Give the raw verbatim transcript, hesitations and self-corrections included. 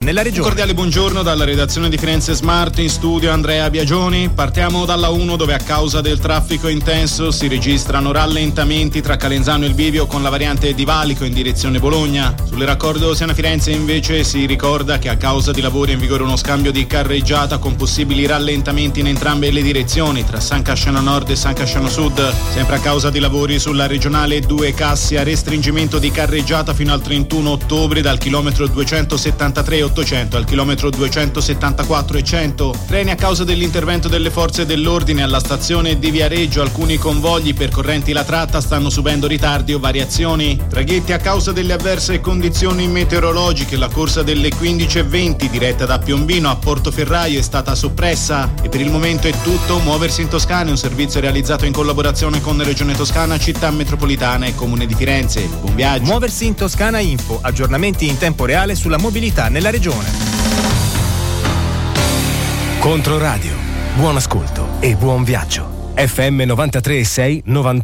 nella regione. Un cordiale buongiorno dalla redazione di Firenze Smart, in studio Andrea Biagioni. Partiamo dalla uno, dove a causa del traffico intenso si registrano rallentamenti tra Calenzano e il Bivio con la variante di Valico in direzione Bologna. Sulle raccordo Siena-Firenze invece si ricorda che a causa di lavori è in vigore uno scambio di carreggiata con possibili rallentamenti in entrambe le direzioni tra San Casciano Nord e San Casciano Sud. Sempre a causa di lavori sulla regionale due Cassia, restringimento di carreggiata fino al trentuno ottobre dal chilometro duecentosettantatré e ottocento al chilometro duecentosettantaquattro e cento. Treni a causa dell'intervento delle forze dell'ordine alla stazione di Viareggio. Alcuni convogli percorrenti la tratta stanno subendo ritardi o variazioni. Traghetti a causa delle avverse condizioni meteorologiche. La corsa delle quindici e venti diretta da Piombino a Portoferraio è stata soppressa. E per il momento è tutto. Muoversi in Toscana è un servizio realizzato in collaborazione con Regione Toscana, Città Metropolitana e Comune di Firenze. Buon viaggio. Muoversi in Toscana Info, aggiornamenti in tempo reale sulla mobilità nella regione. Controradio, buon ascolto e buon viaggio. F M novantatré e sei novantotto